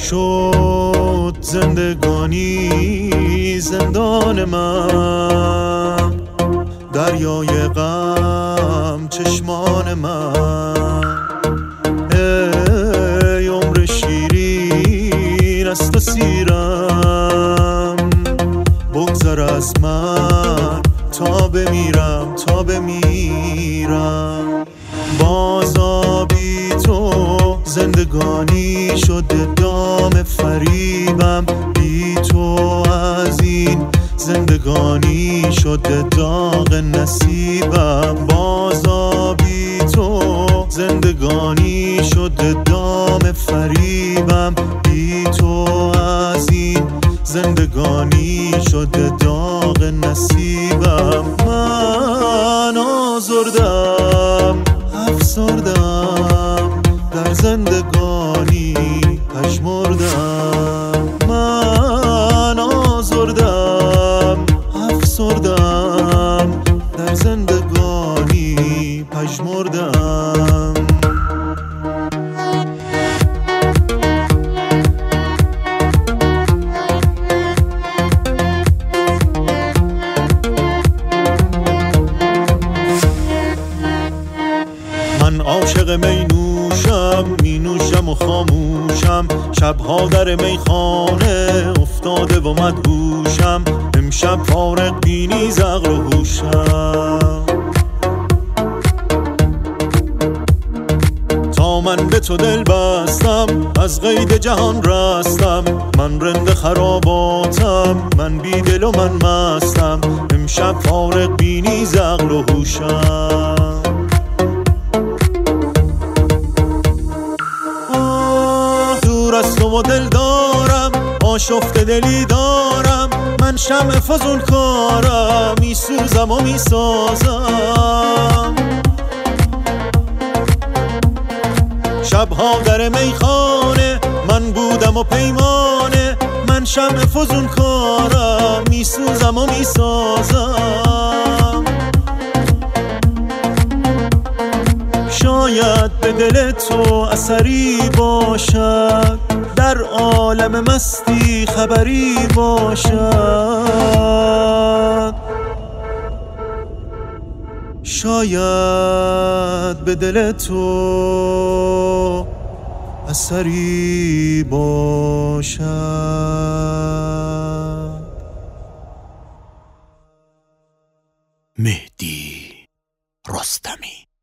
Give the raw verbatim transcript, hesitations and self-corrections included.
شد زندگانی زندان من، دریای غم چشمان من. ای عمر شیرین از تو سیرم، بگذر از من تا بمیرم تا بمیرم. بازا بی تو زندگانی شده دام فریبم، بی تو از این زندگانی شده داغ نصیبم. بازا بی تو زندگانی شده دام فریبم، بی تو از این زندگانی شده داغ نصیبم. من آزردم افسردم در زندگانی پژمردم. من آزردم افسردم در زندگانی پژمردم. من عاشق می نوشم، می نوشم و خاموشم، شبها در میخانه افتاده و مدهوشم. امشب فارغ بینی زغر و هوشم، تا من به تو دل بستم از قید جهان رستم. من رند خراباتم، من بی دل و من مستم. امشب فارغ بینی زغر و هوشم. دور از تو و دل دارم، آشفته دلی دارم. من شمع فضول کارم، می سوزم و می سازم. شبها در میخانه من بودم و پیمانه. من شمع فضول کارم، می سوزم و می سازم. شاید به دل تو اثری باشد، در عالم مستی خبری باشد. شاید به دل تو اثری باشد. مهدی رستمی.